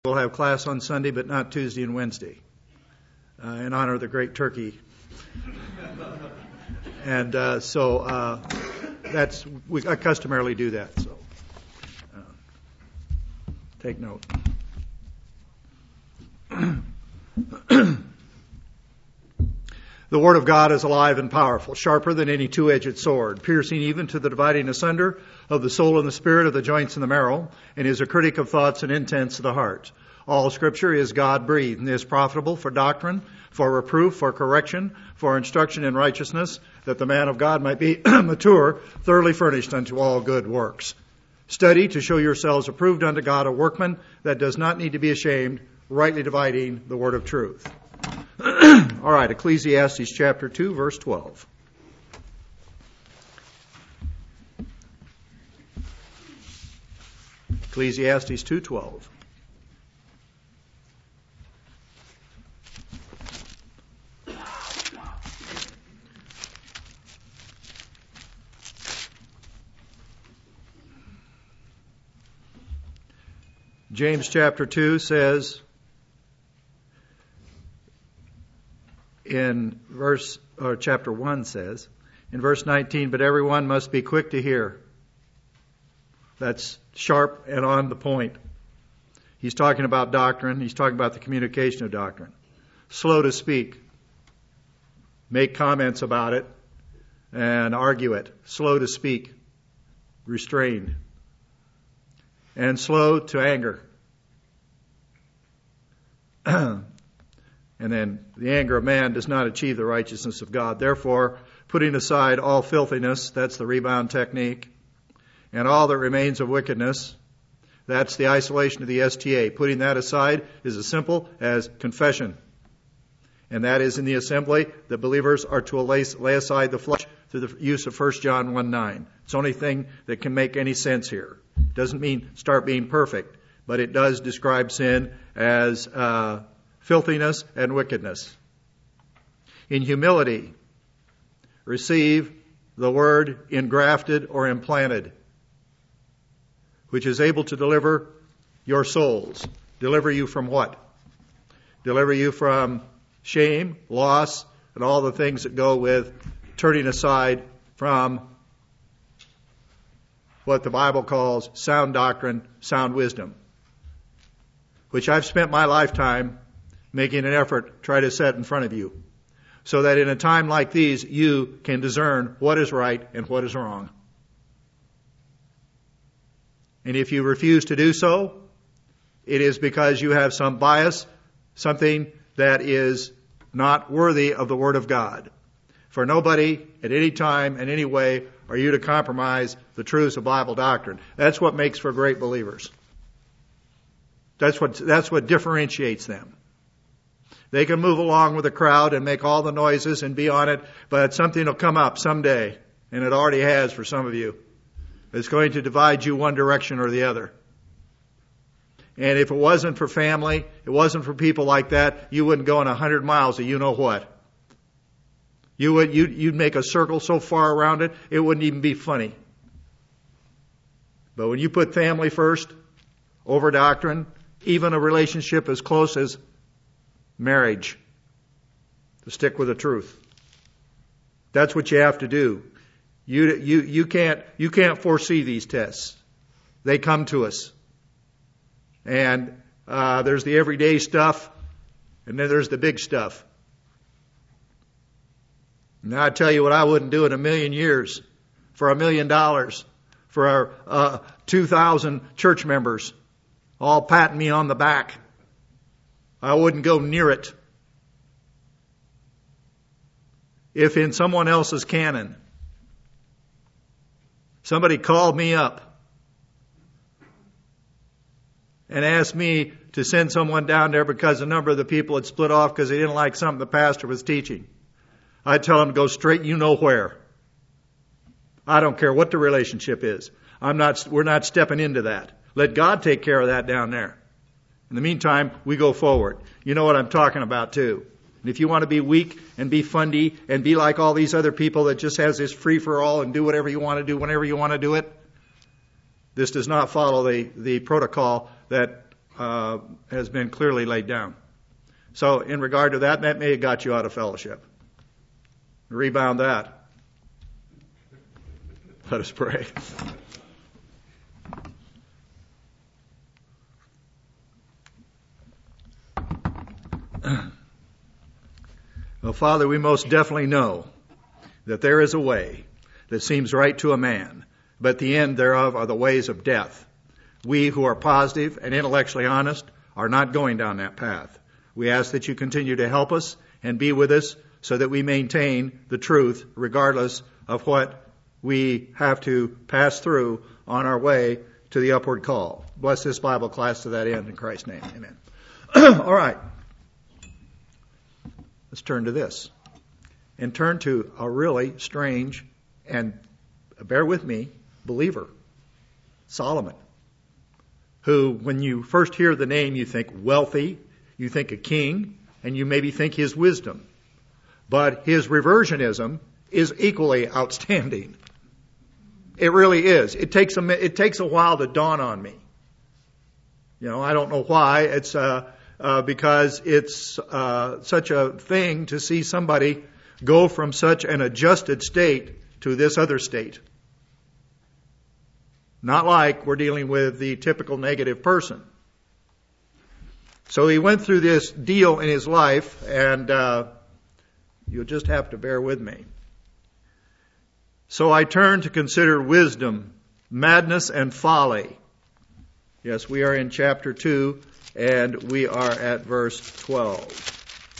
We'll have class on Sunday, but not Tuesday and Wednesday, in honor of the great turkey. And I customarily do that. So take note. The Word of God is alive and powerful, sharper than any two-edged sword, piercing even to the dividing asunder of the soul and the spirit, of the joints and the marrow, and is a critic of thoughts and intents of the heart. All Scripture is God-breathed and is profitable for doctrine, for reproof, for correction, for instruction in righteousness, that the man of God might be mature, thoroughly furnished unto all good works. Study to show yourselves approved unto God, a workman that does not need to be ashamed, rightly dividing the word of truth. All right, Ecclesiastes chapter 2, verse 12. Ecclesiastes 2:12. James chapter 2 says chapter 1 says in verse 19, but everyone must be quick to hear. That's sharp and on the point. He's talking about doctrine. He's talking about the communication of doctrine. Slow to speak. Make comments about it and argue it. Slow to speak. Restrained. And slow to anger. And then the anger of man does not achieve the righteousness of God. Therefore, putting aside all filthiness, that's the rebound technique, and all that remains of wickedness, that's the isolation of the STA. Putting that aside is as simple as confession. And that is in the assembly that believers are to lay aside the flesh through the use of 1 John 1:9. It's the only thing that can make any sense here. It doesn't mean start being perfect, but it does describe sin as filthiness and wickedness. In humility, receive the word engrafted or implanted, which is able to deliver your souls. Deliver you from what? Deliver you from shame, loss, and all the things that go with turning aside from what the Bible calls sound doctrine, sound wisdom, which I've spent my lifetime making an effort to try to set in front of you, so that in a time like these, you can discern what is right and what is wrong. And if you refuse to do so, it is because you have some bias, something that is not worthy of the Word of God. For nobody, at any time, in any way, are you to compromise the truths of Bible doctrine. That's what makes for great believers. That's what differentiates them. They can move along with the crowd and make all the noises and be on it, but something will come up someday, and it already has for some of you. It's going to divide you one direction or the other. And if it wasn't for family, it wasn't for people like that, you wouldn't go in 100 miles of you-know-what. You'd make a circle so far around it, it wouldn't even be funny. But when you put family first, over doctrine, even a relationship as close as marriage, to stick with the truth. That's what you have to do. You can't foresee these tests. They come to us. And there's the everyday stuff, and then there's the big stuff. Now I tell you what I wouldn't do in a million years for $1 million for our 2,000 church members all patting me on the back. I wouldn't go near it. If in someone else's canon, somebody called me up and asked me to send someone down there because a number of the people had split off because they didn't like something the pastor was teaching, I'd tell them to go straight you know where. I don't care what the relationship is. We're not stepping into that. Let God take care of that down there. In the meantime, we go forward. You know what I'm talking about too. And if you want to be weak and be fundy and be like all these other people that just has this free for all and do whatever you want to do whenever you want to do it, this does not follow the protocol that has been clearly laid down. So in regard to that, that may have got you out of fellowship. Rebound that. Let us pray. Well, Father, we most definitely know that there is a way that seems right to a man, but the end thereof are the ways of death. We who are positive and intellectually honest are not going down that path. We ask that you continue to help us and be with us so that we maintain the truth regardless of what we have to pass through on our way to the upward call. Bless this Bible class to that end in Christ's name. Amen. All right. Let's turn to this. And turn to a really strange and, bear with me, believer, Solomon, who, when you first hear the name, you think wealthy, you think a king, and you maybe think his wisdom. But his reversionism is equally outstanding. It really is. It takes a while to dawn on me. You know, I don't know why. It's because it's such a thing to see somebody go from such an adjusted state to this other state. Not like we're dealing with the typical negative person. So he went through this deal in his life, and you'll just have to bear with me. So I turn to consider wisdom, madness, and folly. Yes, we are in chapter 2, and we are at verse 12.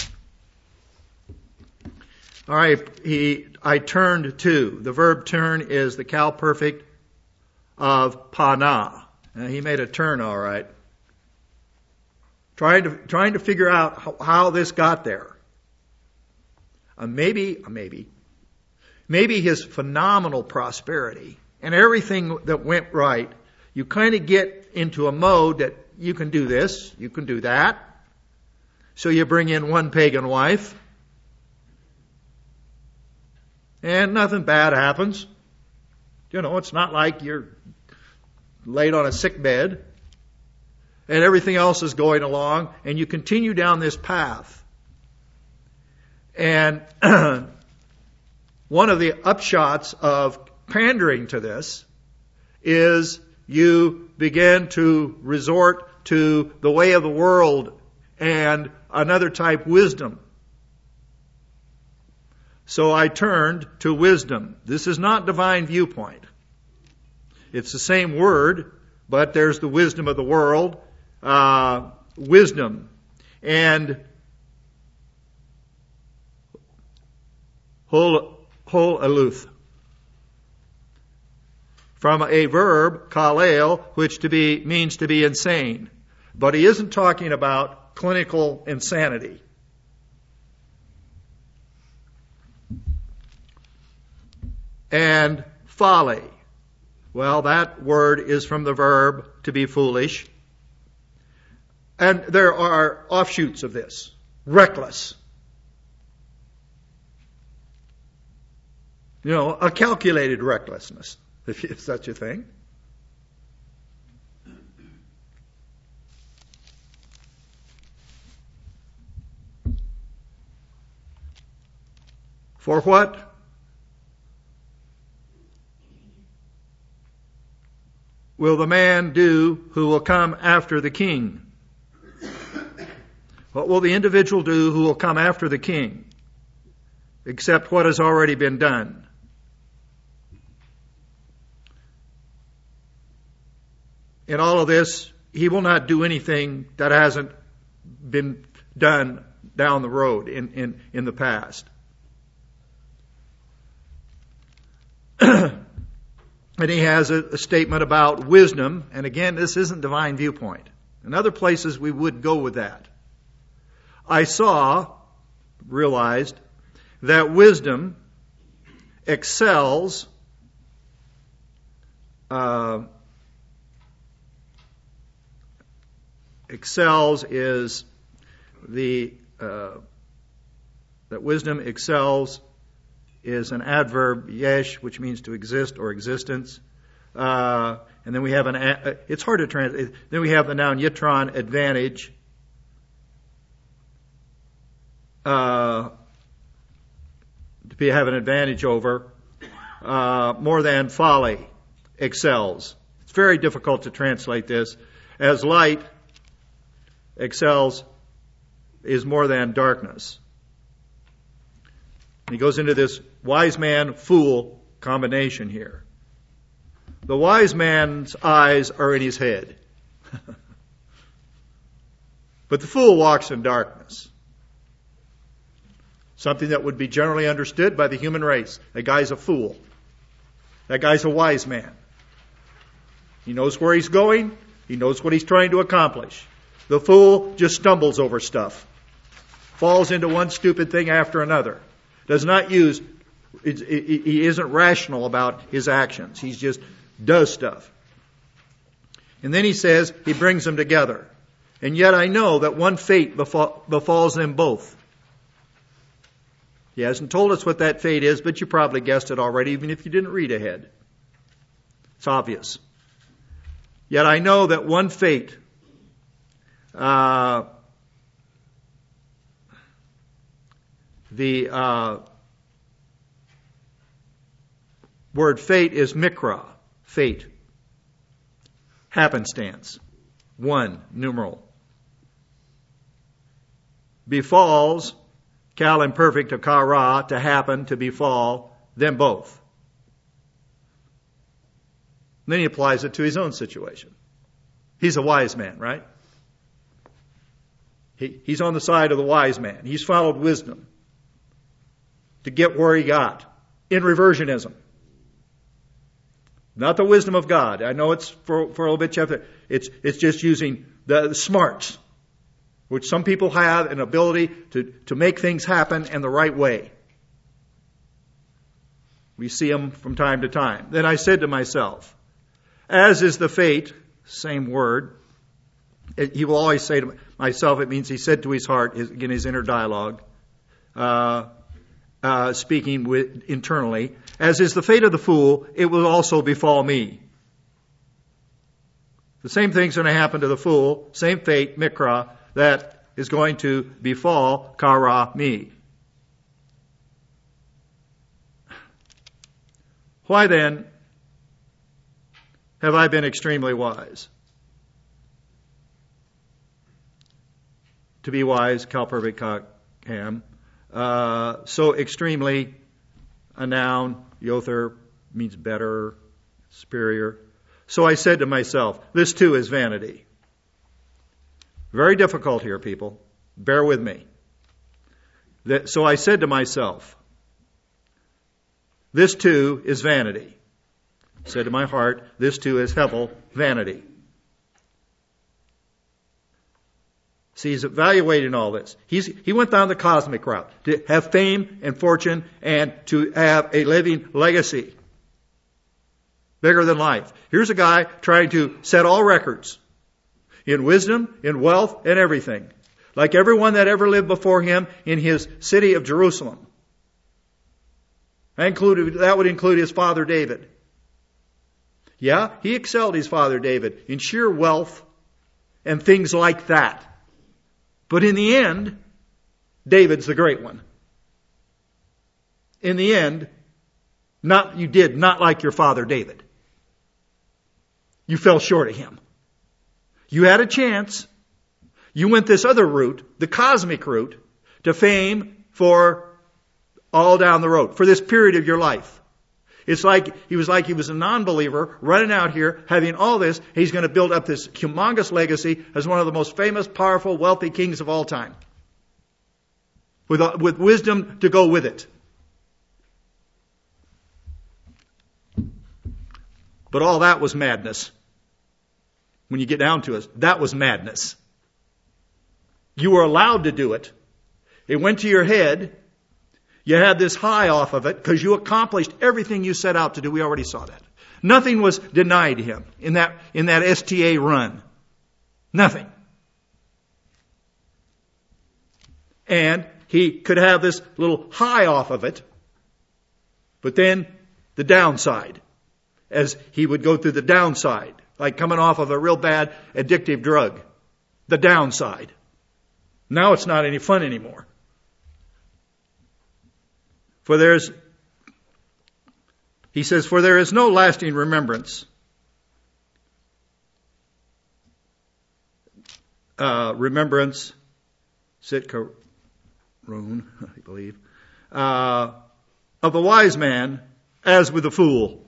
All right, I turned to. The verb turn is the Cal Perfect of pana. Now, he made a turn, all right. Trying to figure out how this got there. Maybe his phenomenal prosperity and everything that went right, you kind of get into a mode that you can do this, you can do that. So you bring in one pagan wife, and nothing bad happens. You know, it's not like you're laid on a sick bed and everything else is going along, and you continue down this path. And one of the upshots of pandering to this is you begin to resort to the way of the world and another type wisdom. So I turned to wisdom. This is not divine viewpoint. It's the same word, but there's the wisdom of the world, wisdom. And hol aluth. From a verb, kaleo, which means to be insane. But he isn't talking about clinical insanity. And folly. Well, that word is from the verb to be foolish. And there are offshoots of this. Reckless. You know, a calculated recklessness, if it's such a thing. For what? Will the man do who will come after the king? What will the individual do who will come after the king? Except what has already been done. In all of this, he will not do anything that hasn't been done down the road in the past. And he has a statement about wisdom. And again, this isn't divine viewpoint. In other places, we would go with that. I realized that wisdom excels is the that wisdom excels is an adverb yesh, which means to exist or existence. And then we have it's hard to translate. Then we have the noun yitron, advantage. To have an advantage over. More than folly, excels. It's very difficult to translate this. As light excels is more than darkness. He goes into this wise man, fool combination here. The wise man's eyes are in his head. But the fool walks in darkness. Something that would be generally understood by the human race. That guy's a fool. That guy's a wise man. He knows where he's going. He knows what he's trying to accomplish. The fool just stumbles over stuff. Falls into one stupid thing after another. Does not use, he isn't rational about his actions. He just does stuff. And then he says, he brings them together. And yet I know that one fate befalls them both. He hasn't told us what that fate is, but you probably guessed it already, even if you didn't read ahead. It's obvious. Yet I know that one fate the word fate is mikra, fate. Happenstance. One, numeral. Befalls, cal imperfect of kara, to happen, to befall, them both. And then he applies it to his own situation. He's a wise man, right? He's on the side of the wise man. He's followed wisdom to get where he got in reversionism. Not the wisdom of God. I know it's for a little bit chapter. It's just using the smarts, which some people have an ability to make things happen in the right way. We see them from time to time. Then I said to myself, as is the fate, same word. He will always say to myself, it means he said to his heart, again, his inner dialogue, speaking internally, as is the fate of the fool, it will also befall me. The same thing's going to happen to the fool, same fate, mikra, that is going to befall kara, me. Why then have I been extremely wise? To be wise, kalpervik ham. So extremely, a noun, yother, means better, superior. So I said to myself, this too is vanity. Very difficult here, people. Bear with me. So I said to myself, this too is vanity. Said to my heart, this too is hevel, vanity. See, he's evaluating all this. He went down the cosmic route to have fame and fortune and to have a living legacy. Bigger than life. Here's a guy trying to set all records in wisdom, in wealth, and everything. Like everyone that ever lived before him in his city of Jerusalem. That would include his father David. Yeah, he excelled his father David in sheer wealth and things like that. But in the end, David's the great one. In the end, you did not like your father David. You fell short of him. You had a chance. You went this other route, the cosmic route, to fame for all down the road, for this period of your life. It's like he was a non-believer running out here, having all this. He's going to build up this humongous legacy as one of the most famous, powerful, wealthy kings of all time. With wisdom to go with it. But all that was madness. When you get down to it, that was madness. You were allowed to do it. It went to your head. You had this high off of it because you accomplished everything you set out to do. We already saw that. Nothing was denied him in that STA run. Nothing. And he could have this little high off of it, but then the downside. as he would go through the downside, like coming off of a real bad addictive drug. The downside. Now it's not any fun anymore. He says, for there is no lasting remembrance. Sitkarun, I believe, of the wise man as with the fool.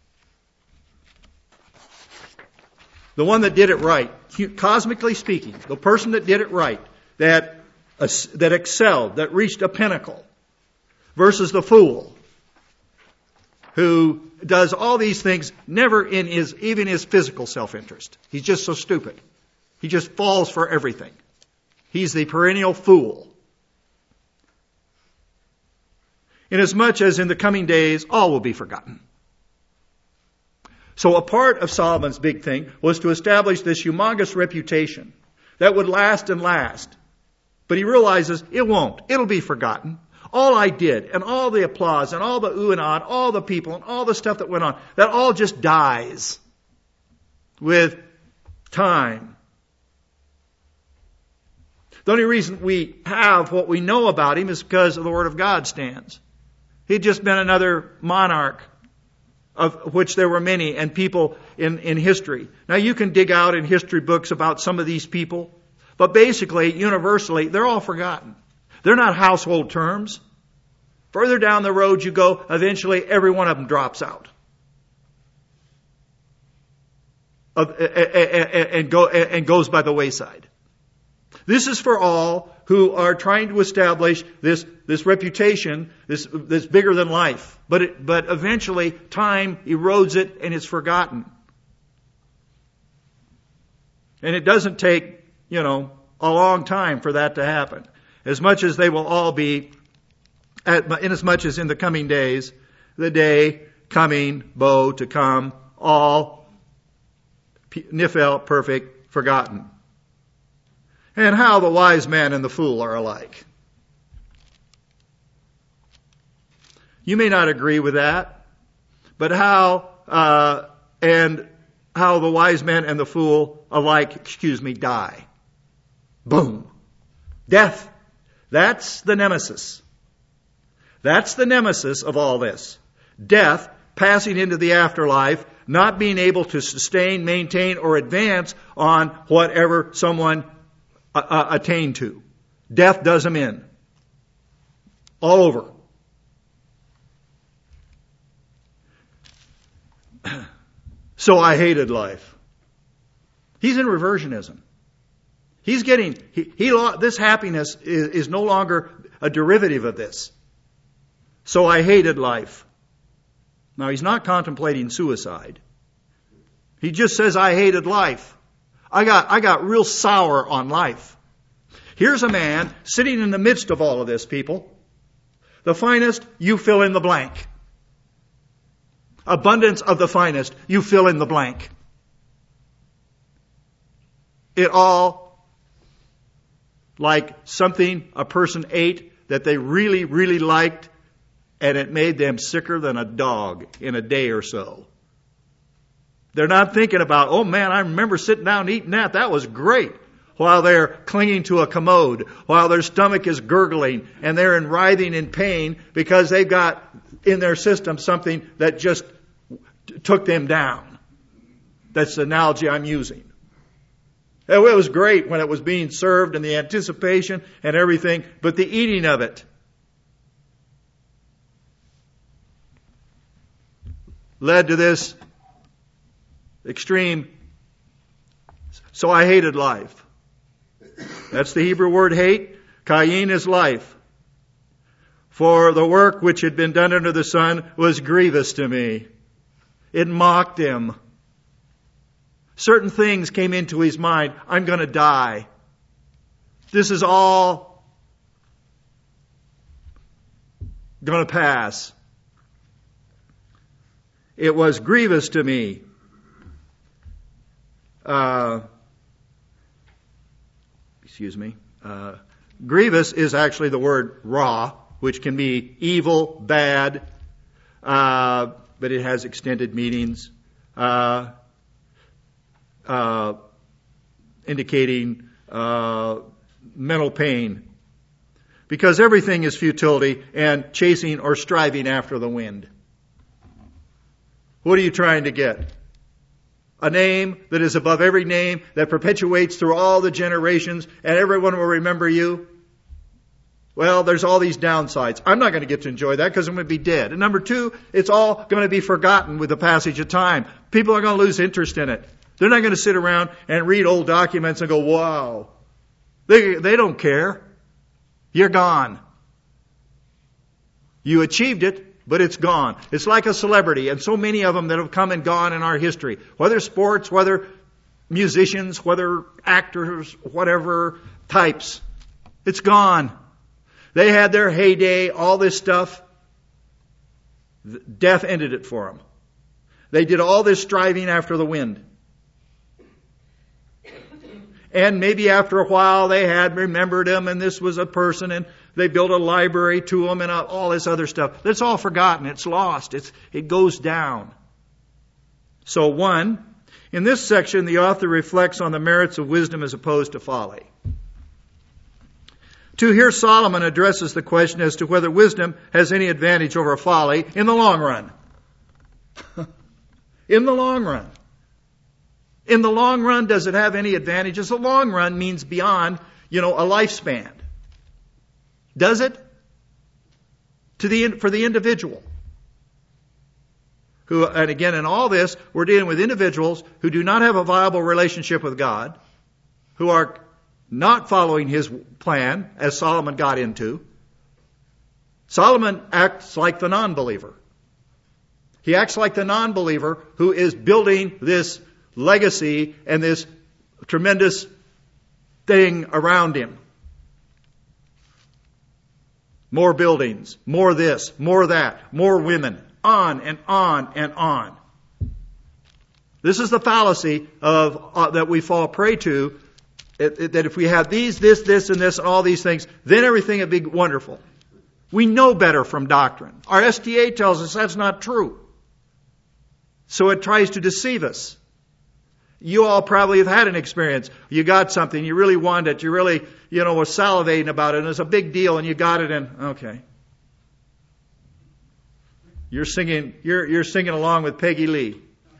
The one that did it right, cosmically speaking, the person that did it right, that excelled, that reached a pinnacle, versus the fool, who does all these things never in even his physical self-interest. He's just so stupid. He just falls for everything. He's the perennial fool. Inasmuch as in the coming days all will be forgotten. So a part of Solomon's big thing was to establish this humongous reputation that would last and last. But he realizes it won't. It'll be forgotten. All I did, and all the applause, and all the ooh and ah, and all the people, and all the stuff that went on, that all just dies with time. The only reason we have what we know about him is because of the Word of God stands. He'd just been another monarch, of which there were many, and people in history. Now you can dig out in history books about some of these people, but basically, universally, they're all forgotten. They're not household terms. Further down the road you go, eventually every one of them drops out. And goes by the wayside. This is for all who are trying to establish this reputation, this bigger than life. But eventually time erodes it and it's forgotten. And it doesn't take, a long time for that to happen. As much as they will all be, inasmuch as in the coming days, the day coming, bo, to come, all, nifel, perfect, forgotten. And how the wise man and the fool are alike. You may not agree with that, but how the wise man and the fool alike, die. Boom. Death. That's the nemesis. That's the nemesis of all this. Death, passing into the afterlife, not being able to sustain, maintain, or advance on whatever someone attained to. Death does them in. All over. So I hated life. He's in reversionism. He's getting, this happiness is no longer a derivative of this. So I hated life. Now he's not contemplating suicide. He just says, I hated life. I got real sour on life. Here's a man sitting in the midst of all of this, people. The finest, you fill in the blank. Abundance of the finest, you fill in the blank. It all like something a person ate that they really, really liked, and it made them sicker than a dog in a day or so. They're not thinking about, oh man, I remember sitting down and eating that. That was great. While they're clinging to a commode, while their stomach is gurgling, and they're writhing in pain because they've got in their system something that just took them down. That's the analogy I'm using. It was great when it was being served and the anticipation and everything, but the eating of it led to this extreme. So I hated life. That's the Hebrew word hate. Kayin is life. For the work which had been done under the sun was grievous to me. It mocked him. Certain things came into his mind. I'm going to die. This is all going to pass. It was grievous to me. Grievous is actually the word ra, which can be evil, bad, but it has extended meanings, indicating mental pain. Because everything is futility and chasing or striving after the wind. What are you trying to get? A name that is above every name, that perpetuates through all the generations, and everyone will remember you? Well, there's all these downsides. I'm not going to get to enjoy that because I'm going to be dead. And number two, it's all going to be forgotten with the passage of time. People are going to lose interest in it. They're not going to sit around and read old documents and go, wow. They don't care. You're gone. You achieved it, but it's gone. It's like a celebrity, and so many of them that have come and gone in our history. Whether sports, whether musicians, whether actors, whatever types. It's gone. They had their heyday, all this stuff. Death ended it for them. They did all this striving after the wind. And maybe after a while they had remembered him, and this was a person, and they built a library to him and all this other stuff. It's all forgotten. It's lost. It goes down. So one, in this section, the author reflects on the merits of wisdom as opposed to folly. Two, here Solomon addresses the question as to whether wisdom has any advantage over folly in the long run. In the long run. In the long run, does it have any advantages? The long run means beyond, a lifespan. Does it? For the individual. And again, in all this, we're dealing with individuals who do not have a viable relationship with God, who are not following His plan, as Solomon got into. Solomon acts like the non-believer. He acts like the non-believer who is building this legacy and this tremendous thing around him. More buildings, more this, more that, more women, on and on and on. This is the fallacy of that we fall prey to, that if we have these, this, and this, and all these things, then everything will be wonderful. We know better from doctrine. Our SDA tells us that's not true. So it tries to deceive us. You all probably have had an experience. You got something, you really wanted it, you really, were salivating about it, and it's a big deal, and you got it, and okay. You're singing along with Peggy Lee.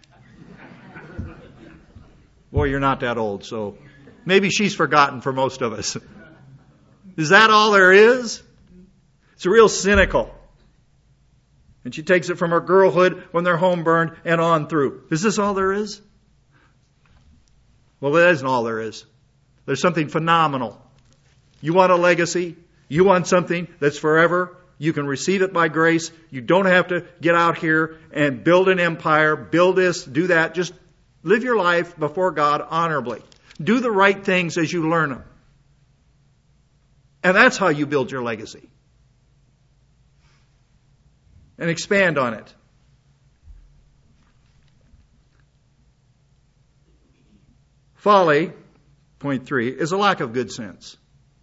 Boy, you're not that old, so maybe she's forgotten for most of us. Is that all there is? It's real cynical. And she takes it from her girlhood when they're home burned and on through. Is this all there is? Well, that isn't all there is. There's something phenomenal. You want a legacy? You want something that's forever? You can receive it by grace. You don't have to get out here and build an empire, build this, do that. Just live your life before God honorably. Do the right things as you learn them. And that's how you build your legacy. And expand on it. Folly, point 3, is a lack of good sense.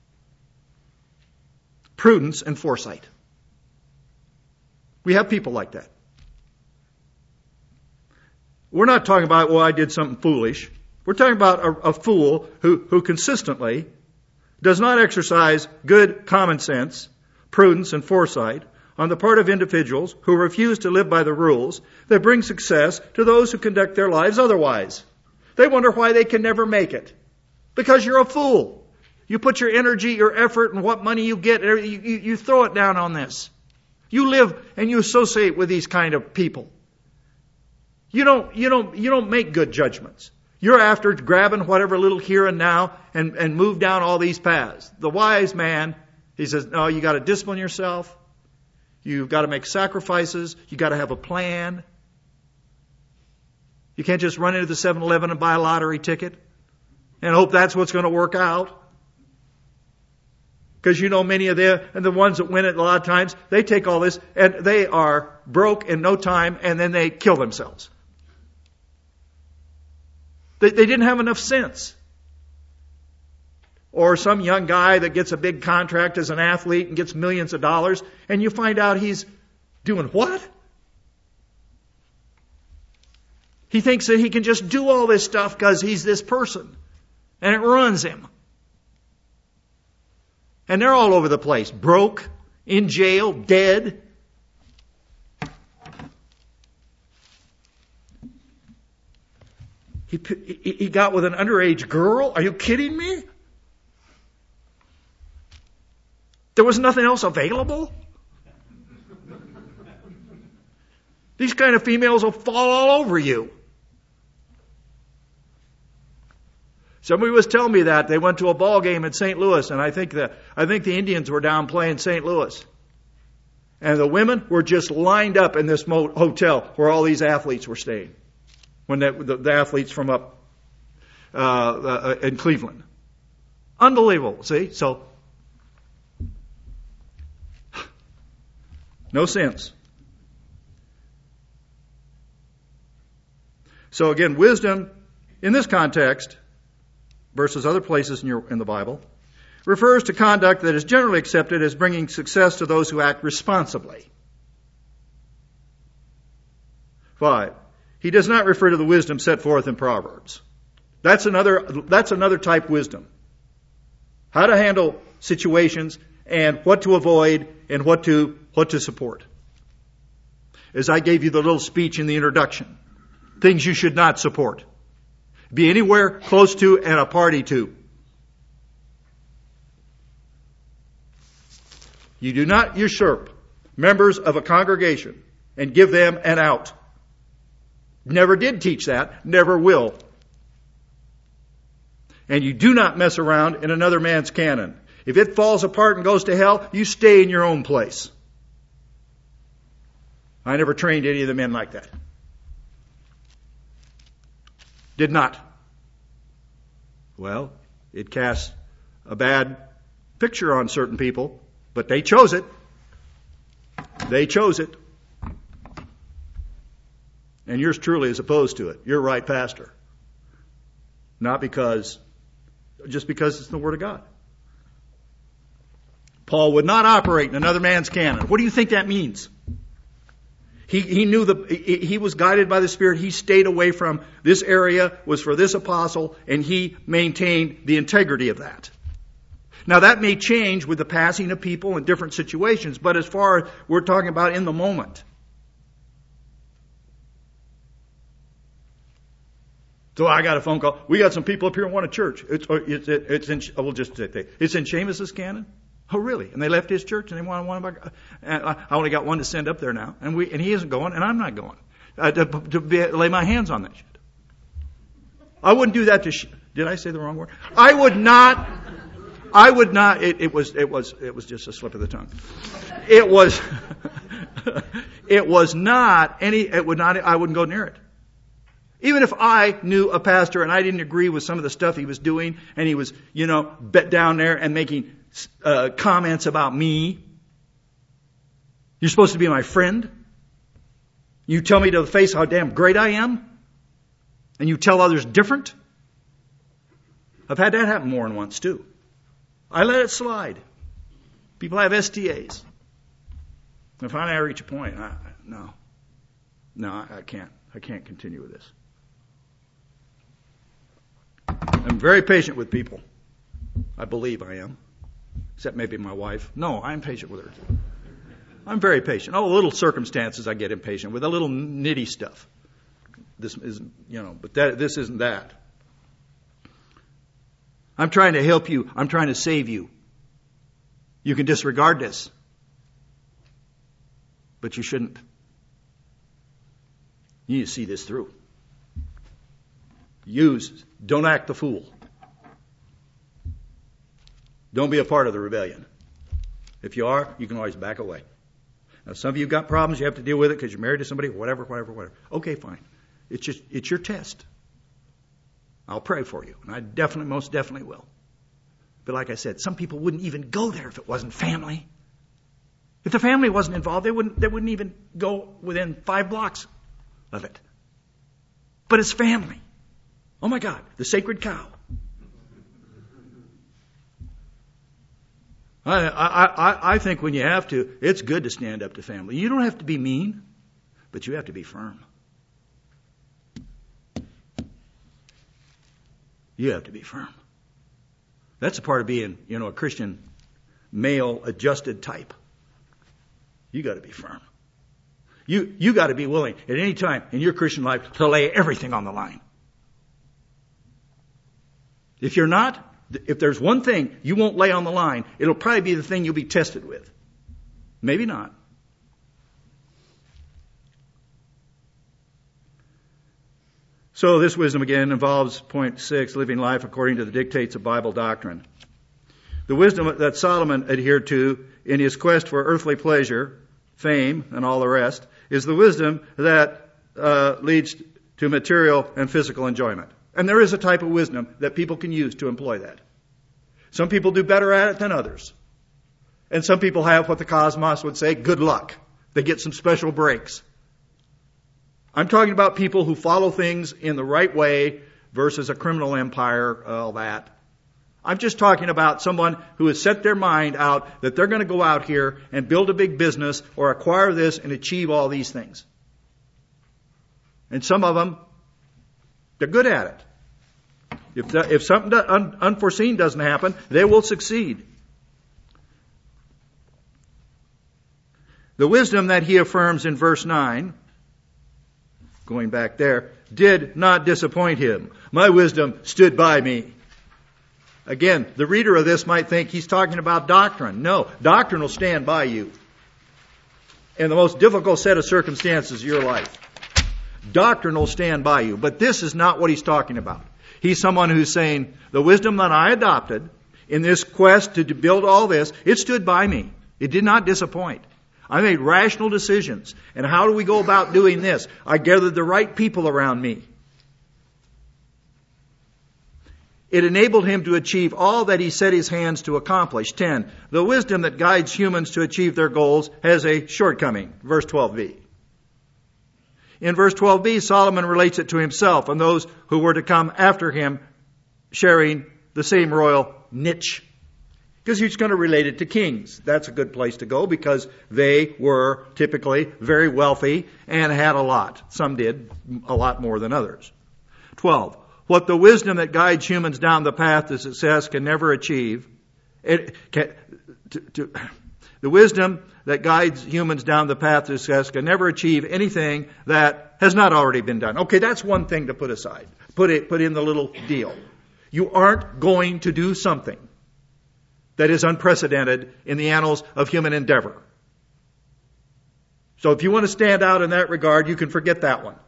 Prudence and foresight. We have people like that. We're not talking about, I did something foolish. We're talking about a fool who consistently does not exercise good common sense, prudence, and foresight on the part of individuals who refuse to live by the rules that bring success to those who conduct their lives otherwise. They wonder why they can never make it. Because you're a fool. You put your energy, your effort, and what money you get, you throw it down on this. You live and you associate with these kind of people. You don't make good judgments. You're after grabbing whatever little here and now and move down all these paths. The wise man, he says, no, you got to discipline yourself. You've got to make sacrifices. You got to have a plan. You can't just run into the 7-Eleven and buy a lottery ticket and hope that's what's going to work out. Because many of them, and the ones that win it a lot of times, they take all this and they are broke in no time and then they kill themselves. They didn't have enough sense. Or some young guy that gets a big contract as an athlete and gets millions of dollars, and you find out he's doing what? He thinks that he can just do all this stuff because he's this person. And it runs him. And they're all over the place. Broke, in jail, dead. He got with an underage girl? Are you kidding me? There was nothing else available? These kind of females will fall all over you. Somebody was telling me that they went to a ball game in St. Louis, and I think the Indians were down playing St. Louis, and the women were just lined up in this hotel where all these athletes were staying. When the athletes from up in Cleveland, unbelievable. See, so no sense. So again, wisdom in this context versus other places in the Bible refers to conduct that is generally accepted as bringing success to those who act responsibly. 5. He does not refer to the wisdom set forth in Proverbs. That's another type of wisdom. How to handle situations and what to avoid and what to support. As I gave you the little speech in the introduction, things you should not support. Be anywhere close to and a party to. You do not usurp members of a congregation and give them an out. Never did teach that, never will. And you do not mess around in another man's canon. If it falls apart and goes to hell, you stay in your own place. I never trained any of the men like that. Did not. Well, it casts a bad picture on certain people, but they chose it. They chose it. And yours truly is opposed to it. You're right, pastor. Not just because it's the Word of God. Paul would not operate in another man's canon. What do you think that means? He knew he was guided by the Spirit. He stayed away from this area, was for this apostle, and he maintained the integrity of that. Now that may change with the passing of people in different situations, but as far as we're talking about in the moment. So I got a phone call. We got some people up here who want a church. It's in Seamus's canon. Oh, really? And they left his church and they want one. I only got one to send up there now, and he isn't going, and I'm not going lay my hands on that shit. I wouldn't do that to. Did I say the wrong word? I would not. It was just a slip of the tongue. It was. It was not any. It would not. I wouldn't go near it. Even if I knew a pastor and I didn't agree with some of the stuff he was doing, and he was, bet down there and making comments about me. You're supposed to be my friend. You tell me to the face how damn great I am, and you tell others different. I've had that happen more than once too. I let it slide. People have STAs. And finally I reach a point. I can't. I can't continue with this. I'm very patient with people. I believe I am. Except maybe my wife. No, I'm patient with her too. I'm very patient. Little circumstances I get impatient with. A little nitty stuff. This is, but this isn't that. I'm trying to help you. I'm trying to save you. You can disregard this. But you shouldn't. You need to see this through. Don't act the fool. Don't be a part of the rebellion. If you are, you can always back away. Now, some of you got problems. You have to deal with it because you're married to somebody, whatever. Okay, fine. It's your test. I'll pray for you. And I most definitely will. But like I said, some people wouldn't even go there if it wasn't family. If the family wasn't involved, they wouldn't even go within 5 blocks of it. But it's family. Oh my God, the sacred cow. I think when you have to, it's good to stand up to family. You don't have to be mean, but you have to be firm. You have to be firm. That's a part of being, a Christian male adjusted type. You got to be firm. You got to be willing at any time in your Christian life to lay everything on the line. If you're not, if there's one thing you won't lay on the line, it'll probably be the thing you'll be tested with. Maybe not. So this wisdom again involves point 6, living life according to the dictates of Bible doctrine. The wisdom that Solomon adhered to in his quest for earthly pleasure, fame, and all the rest is the wisdom that leads to material and physical enjoyment. And there is a type of wisdom that people can use to employ that. Some people do better at it than others. And some people have what the cosmos would say, good luck. They get some special breaks. I'm talking about people who follow things in the right way versus a criminal empire, all that. I'm just talking about someone who has set their mind out that they're going to go out here and build a big business or acquire this and achieve all these things. And some of them, they're good at it. If something unforeseen doesn't happen, they will succeed. The wisdom that he affirms in verse 9, going back there, did not disappoint him. My wisdom stood by me. Again, the reader of this might think he's talking about doctrine. No, doctrine will stand by you in the most difficult set of circumstances of your life. Doctrine will stand by you. But this is not what he's talking about. He's someone who's saying, the wisdom that I adopted in this quest to build all this, it stood by me. It did not disappoint. I made rational decisions. And how do we go about doing this? I gathered the right people around me. It enabled him to achieve all that he set his hands to accomplish. 10. The wisdom that guides humans to achieve their goals has a shortcoming. Verse 12b. In verse 12b, Solomon relates it to himself and those who were to come after him, sharing the same royal niche. Because he's going to relate it to kings. That's a good place to go because they were typically very wealthy and had a lot. Some did a lot more than others. 12. What the wisdom that guides humans down the path to success can never achieve. The wisdom that guides humans down the path to success can never achieve anything that has not already been done. Okay, that's one thing to put aside. Put in the little deal. You aren't going to do something that is unprecedented in the annals of human endeavor. So if you want to stand out in that regard, you can forget that one.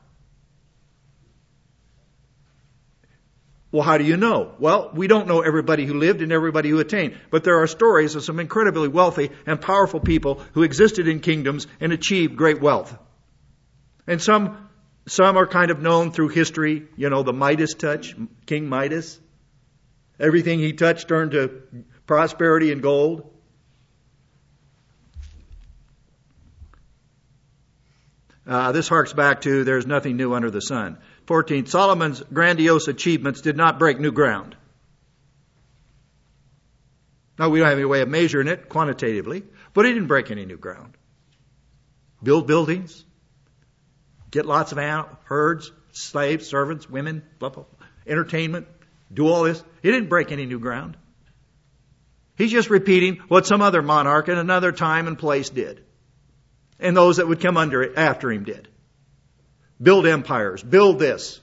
Well, how do you know? Well, we don't know everybody who lived and everybody who attained. But there are stories of some incredibly wealthy and powerful people who existed in kingdoms and achieved great wealth. And some are kind of known through history. You know, the Midas touch, King Midas. Everything he touched turned to prosperity and gold. This harks back to there's nothing new under the sun. 14. Solomon's grandiose achievements did not break new ground. Now, we don't have any way of measuring it quantitatively, but he didn't break any new ground. Build buildings, get lots of herds, slaves, servants, women, blah, blah, blah, entertainment, do all this. He didn't break any new ground. He's just repeating what some other monarch in another time and place did. And those that would come after him did. Build empires. Build this.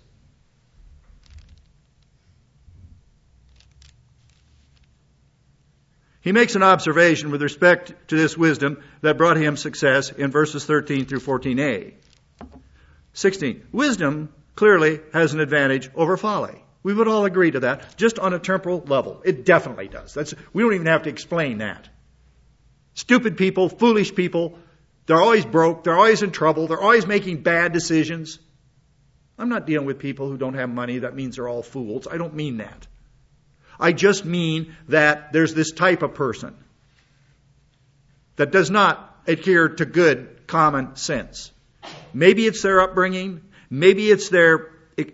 He makes an observation with respect to this wisdom that brought him success in verses 13 through 14a. 16. Wisdom clearly has an advantage over folly. We would all agree to that, just on a temporal level. It definitely does. We don't even have to explain that. Stupid people, foolish people, they're always broke, they're always in trouble, they're always making bad decisions. I'm not dealing with people who don't have money. That means they're all fools. I don't mean that. I just mean that there's this type of person that does not adhere to good common sense. Maybe it's their upbringing. Maybe it's their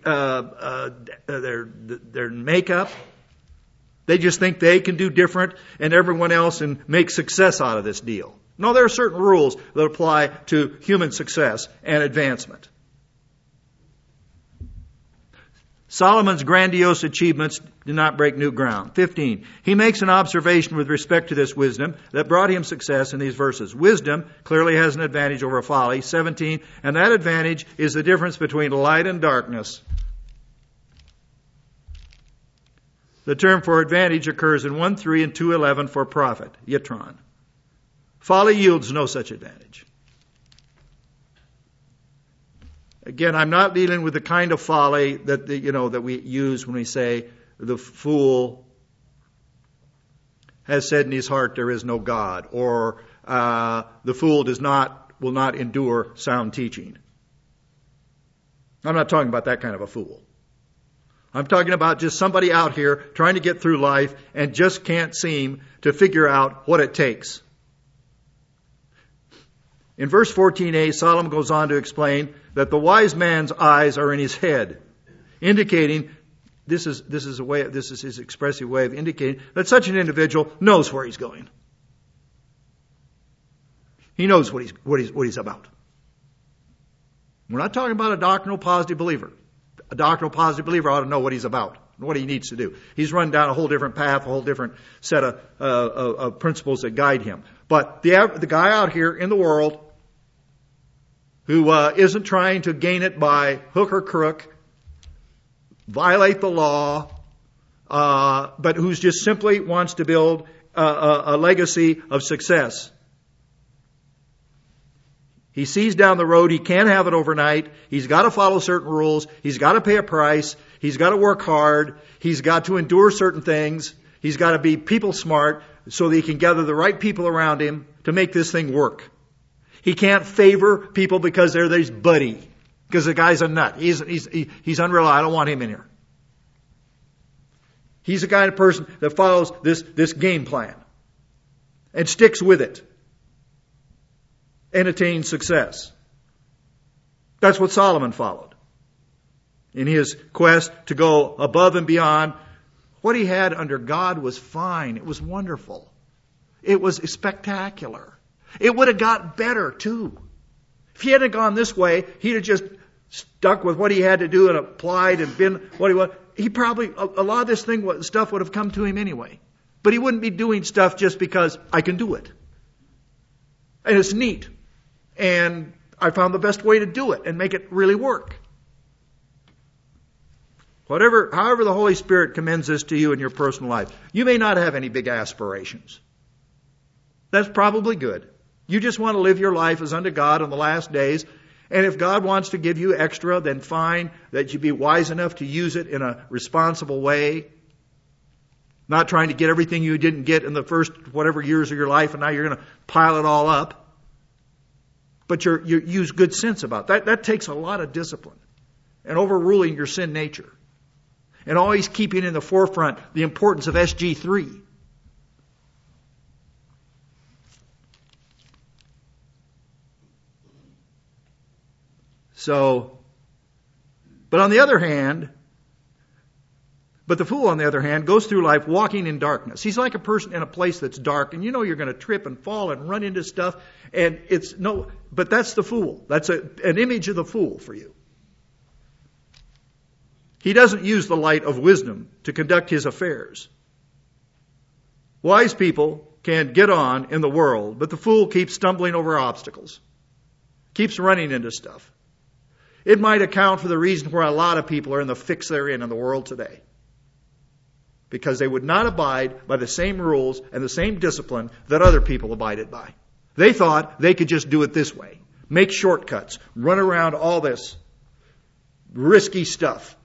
makeup. They just think they can do different and everyone else and make success out of this deal. No, there are certain rules that apply to human success and advancement. Solomon's grandiose achievements did not break new ground. 15. He makes an observation with respect to this wisdom that brought him success in these verses. Wisdom clearly has an advantage over folly. 17. And that advantage is the difference between light and darkness. The term for advantage occurs in 1:3 and 2:11 for profit, yitron. Folly yields no such advantage. Again, I'm not dealing with the kind of folly that that we use when we say the fool has said in his heart there is no God, or the fool will not endure sound teaching. I'm not talking about that kind of a fool. I'm talking about just somebody out here trying to get through life and just can't seem to figure out what it takes. In verse 14a, Solomon goes on to explain that the wise man's eyes are in his head, indicating this is his expressive way of indicating that such an individual knows where he's going. He knows what he's about. We're not talking about a doctrinal positive believer. A doctrinal positive believer ought to know what he's about, what he needs to do. He's run down a whole different path, a whole different set of principles that guide him. But the guy out here in the world who isn't trying to gain it by hook or crook, violate the law, but who's just simply wants to build a legacy of success. He sees down the road, he can't have it overnight. He's got to follow certain rules. He's got to pay a price. He's got to work hard. He's got to endure certain things. He's got to be people smart so that he can gather the right people around him to make this thing work. He can't favor people because they're his buddy. Because the guy's a nut. He's unreliable. I don't want him in here. He's the kind of person that follows this game plan and sticks with it and attains success. That's what Solomon followed in his quest to go above and beyond. What he had under God was fine. It was wonderful. It was spectacular. It would have got better too. If he hadn't gone this way, he'd have just stuck with what he had to do and applied and been what he was. He probably, a lot of this stuff would have come to him anyway. But he wouldn't be doing stuff just because I can do it. And it's neat. And I found the best way to do it and make it really work. However the Holy Spirit commends this to you in your personal life. You may not have any big aspirations. That's probably good. You just want to live your life as unto God in the last days. And if God wants to give you extra, then fine, that you be wise enough to use it in a responsible way. Not trying to get everything you didn't get in the first whatever years of your life and now you're going to pile it all up. But you use good sense about that. That takes a lot of discipline and overruling your sin nature. And always keeping in the forefront the importance of SG3. But the fool on the other hand goes through life walking in darkness. He's like a person in a place that's dark and you're going to trip and fall and run into stuff and but that's the fool. That's an image of the fool for you. He doesn't use the light of wisdom to conduct his affairs. Wise people can get on in the world, but the fool keeps stumbling over obstacles. Keeps running into stuff. It might account for the reason why a lot of people are in the fix they're in the world today. Because they would not abide by the same rules and the same discipline that other people abided by. They thought they could just do it this way. Make shortcuts. Run around all this risky stuff.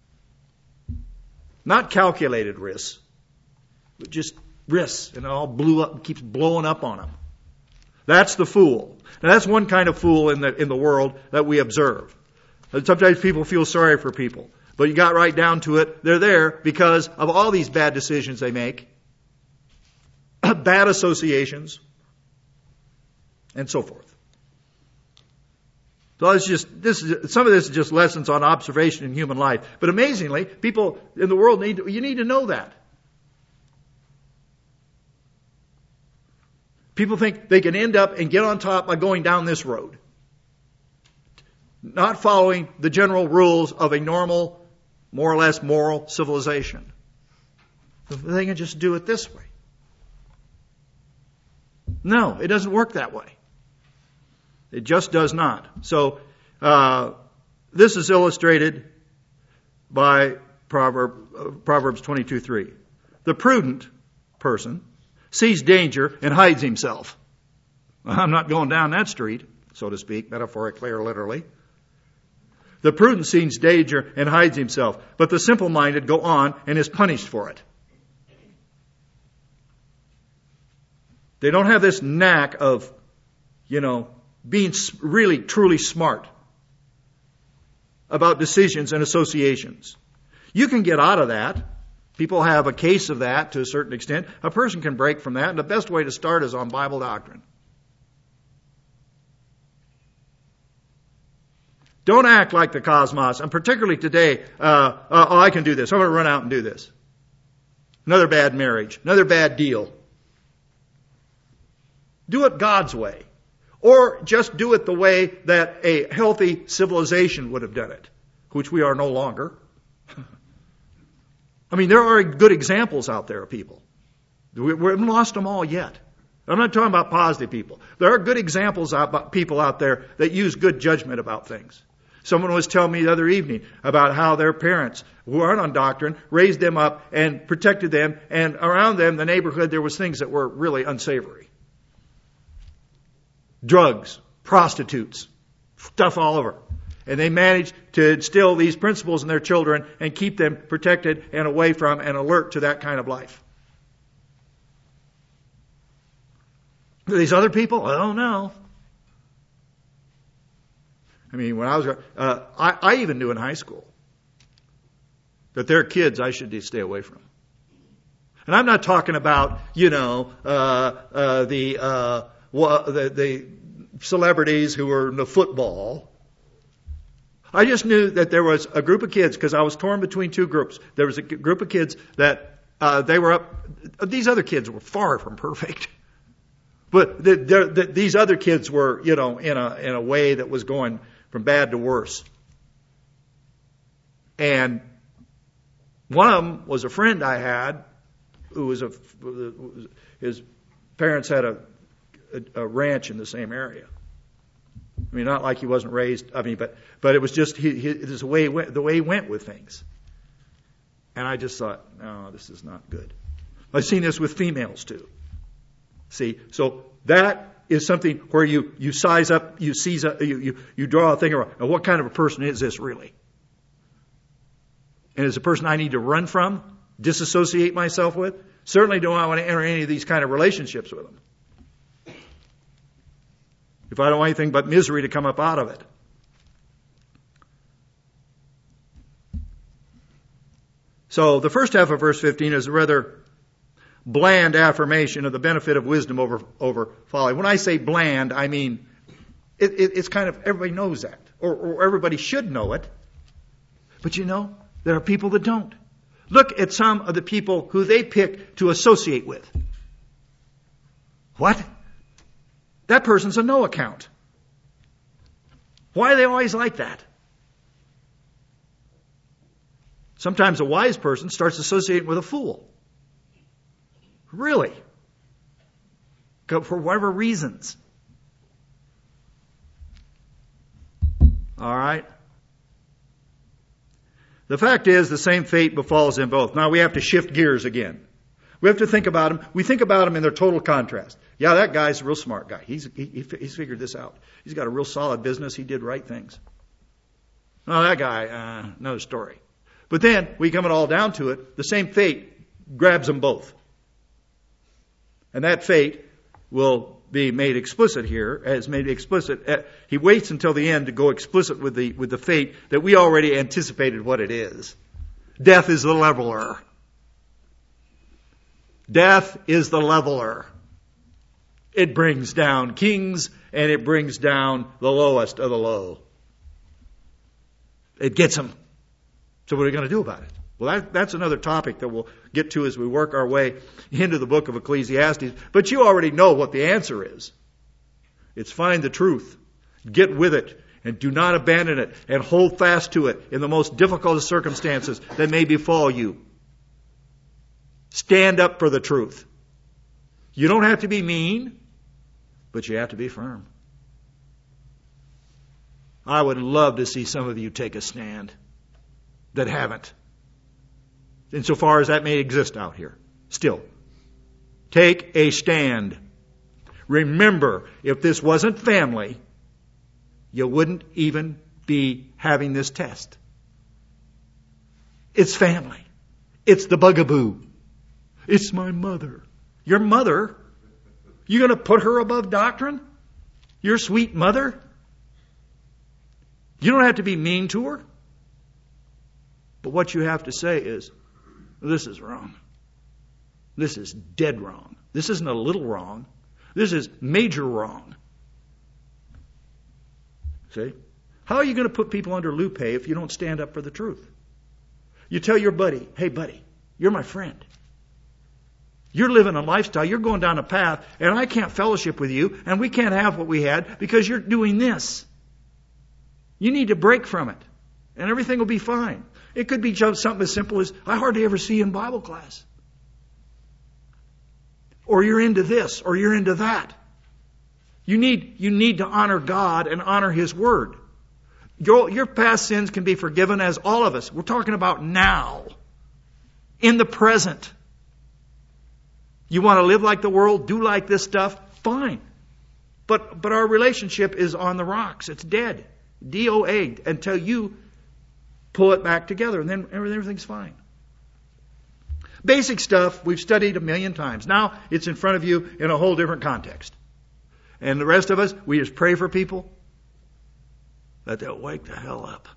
Not calculated risks, but just risks. And it all keeps blowing up on them. That's the fool. Now that's one kind of fool in the world that we observe. And sometimes people feel sorry for people. But you got right down to it, they're there because of all these bad decisions they make, bad associations, and so forth. So some of this is just lessons on observation in human life. But amazingly, people in the world you need to know that. People think they can end up and get on top by going down this road. Not following the general rules of a normal more or less moral civilization. They can just do it this way. No, it doesn't work that way. It just does not. So, this is illustrated by Proverbs 22:3. The prudent person sees danger and hides himself. I'm not going down that street, so to speak, metaphorically or literally. The prudent sees danger and hides himself, but the simple-minded go on and is punished for it. They don't have this knack of, being really, truly smart about decisions and associations. You can get out of that. People have a case of that to a certain extent. A person can break from that, and the best way to start is on Bible doctrine. Don't act like the cosmos, and particularly today, I can do this. I'm going to run out and do this. Another bad marriage, another bad deal. Do it God's way. Or just do it the way that a healthy civilization would have done it, which we are no longer. I mean, there are good examples out there of people. We haven't lost them all yet. I'm not talking about positive people. There are good examples of people out there that use good judgment about things. Someone was telling me the other evening about how their parents, who aren't on doctrine, raised them up and protected them, and around them, the neighborhood, there was things that were really unsavory. Drugs, prostitutes, stuff all over. And they managed to instill these principles in their children and keep them protected and away from and alert to that kind of life. These other people? I don't know. I mean, when I was, I even knew in high school that there are kids I should stay away from. And I'm not talking about, the celebrities who were in the football. I just knew that there was a group of kids, because I was torn between two groups. There was a group of kids that they were up. These other kids were far from perfect, but these other kids were, in a way that was going from bad to worse. And one of them was a friend I had, who was his parents had a ranch in the same area. I mean, not like he wasn't raised. I mean, but it was just the way he went with things. And I just thought, no, this is not good. I've seen this with females too. See, so that is something where you size up, you draw a thing around. Now, what kind of a person is this really? And is a person I need to run from, disassociate myself with? Certainly don't want to enter any of these kind of relationships with them. If I don't want anything but misery to come up out of it. So the first half of verse 15 is a rather bland affirmation of the benefit of wisdom over folly. When I say bland, I mean it's kind of, everybody knows that. Or everybody should know it. But there are people that don't. Look at some of the people who they pick to associate with. What? That person's a no account. Why are they always like that? Sometimes a wise person starts associating with a fool. Really? For whatever reasons. All right? The fact is, the same fate befalls them both. Now we have to shift gears again. We have to think about them. We think about them in their total contrast. Yeah, that guy's a real smart guy. He's figured this out. He's got a real solid business. He did right things. No, that guy, another story. But then, we come it all down to it, the same fate grabs them both. And that fate will be made explicit here, as made explicit. He waits until the end to go explicit with the fate that we already anticipated what it is. Death is the leveler. Death is the leveler. It brings down kings and it brings down the lowest of the low. It gets them. So what are we going to do about it? Well, that's another topic that we'll get to as we work our way into the book of Ecclesiastes. But you already know what the answer is. It's find the truth, get with it, And do not abandon it, and hold fast to it in the most difficult of circumstances that may befall you. Stand up for the truth. You don't have to be mean, but you have to be firm. I would love to see some of you take a stand that haven't. Insofar as that may exist out here. Still, take a stand. Remember, if this wasn't family, you wouldn't even be having this test. It's family. It's the bugaboo. It's my mother. Your mother? You going to put her above doctrine? Your sweet mother? You don't have to be mean to her. But what you have to say is, this is wrong. This is dead wrong. This isn't a little wrong. This is major wrong. See? How are you going to put people under lupe if you don't stand up for the truth? You tell your buddy, hey buddy, you're my friend. You're living a lifestyle, you're going down a path, and I can't fellowship with you, and we can't have what we had because you're doing this. You need to break from it, and everything will be fine. It could be just something as simple as, I hardly ever see you in Bible class. Or you're into this, or you're into that. You need to honor God and honor His Word. Your past sins can be forgiven, as all of us. We're talking about now. In the present. You want to live like the world, do like this stuff, fine. But our relationship is on the rocks. It's dead. DOA, until you pull it back together, and then everything's fine. Basic stuff we've studied 1,000,000 times. Now it's in front of you in a whole different context. And the rest of us, we just pray for people that they'll wake the hell up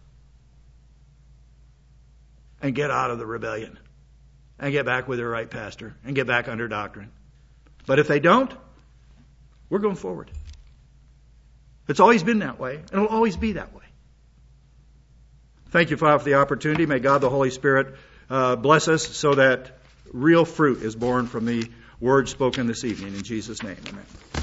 and get out of the rebellion and get back with their right pastor and get back under doctrine. But if they don't, we're going forward. It's always been that way, and it'll always be that way. Thank you, Father, for the opportunity. May God the Holy Spirit bless us so that real fruit is born from the words spoken this evening. In Jesus' name, amen.